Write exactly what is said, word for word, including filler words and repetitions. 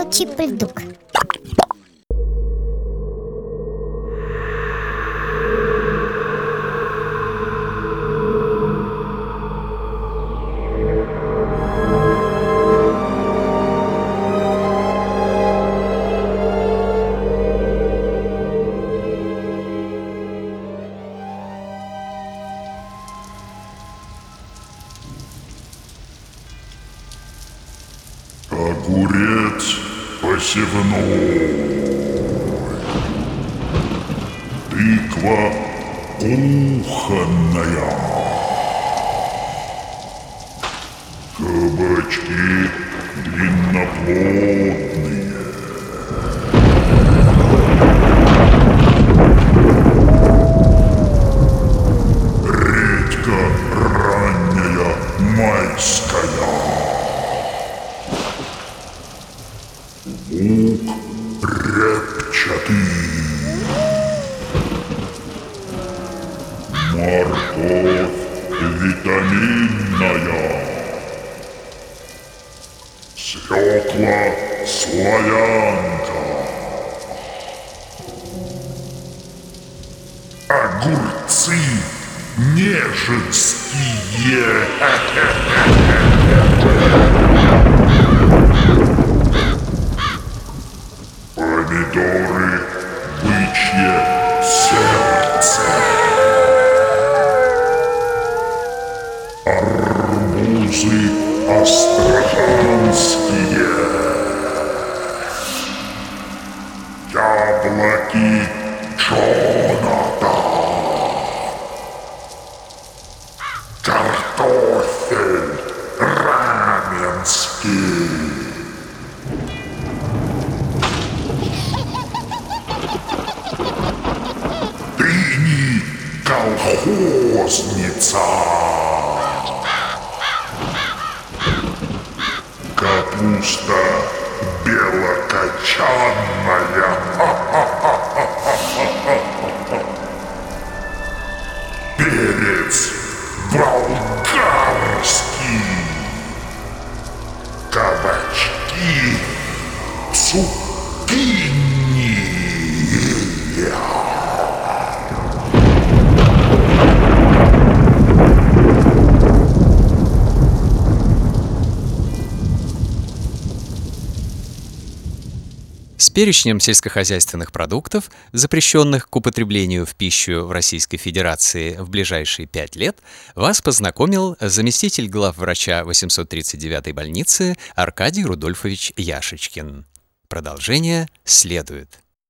волчий пыльдук. Огурец посевной, тыква кухонная, кабачки длинноплодные, редька ранняя майская, лук репчатый, морковь витаминная, свекла славянка, огурцы нежинские. Помидоры бычье сердце, арбузы астраханские, яблоки Джонатан, картофель раменский, колхозница, капуста белокочанная, перец болгарский, кабачки цукини. С перечнем сельскохозяйственных продуктов, запрещенных к употреблению в пищу в Российской Федерации в ближайшие пять лет, вас познакомил заместитель главврача восемьсот тридцать девятой больницы Аркадий Рудольфович Яшечкин. Продолжение следует.